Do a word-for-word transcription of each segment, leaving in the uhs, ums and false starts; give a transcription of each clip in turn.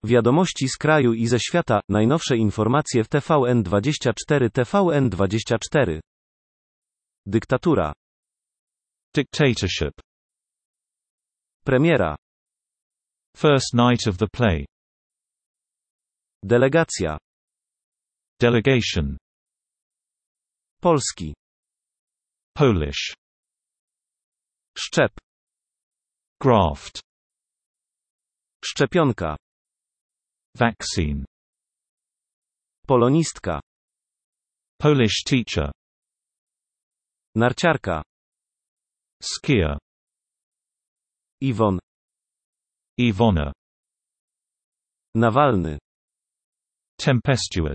Wiadomości z kraju i ze świata, najnowsze informacje w T V N dwadzieścia cztery T V N dwadzieścia cztery. Dyktatura. Dictatorship. Premiera. First night of the play. Delegacja. Delegation. Polski. Polish. Szczep. Graft. Szczepionka. Vaccine. Polonistka. Polish teacher. Narciarka. Skier. Iwon. Ivona. Nawalny. Tempestuous.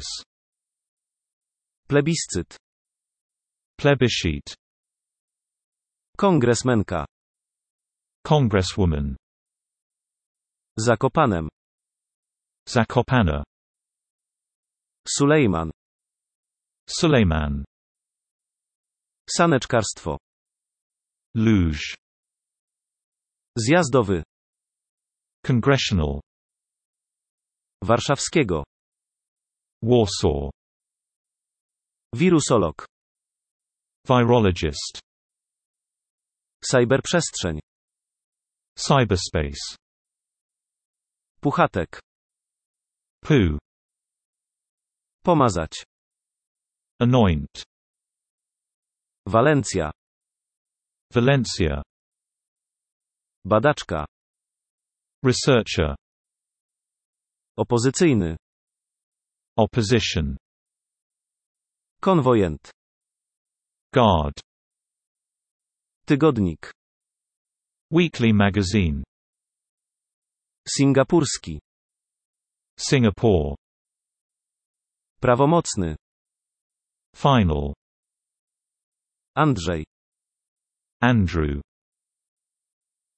Plebiscyt. Plebiscite. Kongresmenka. Congresswoman. Zakopanem. Zakopane. Sulejman. Suleiman. Saneczkarstwo. Luge. Zjazdowy. Congressional. Warszawskiego. Warsaw. Wirusolog. Virologist. Cyberprzestrzeń. Cyberspace. Puchatek. Poo. Pomazać. Anoint. Walencja. Valencia. Badaczka. Researcher. Opozycyjny. Opposition. Konwojent. Guard. Tygodnik. Weekly magazine. Singapurski. Singapore. Prawomocny. Final. Andrzej. Andrew.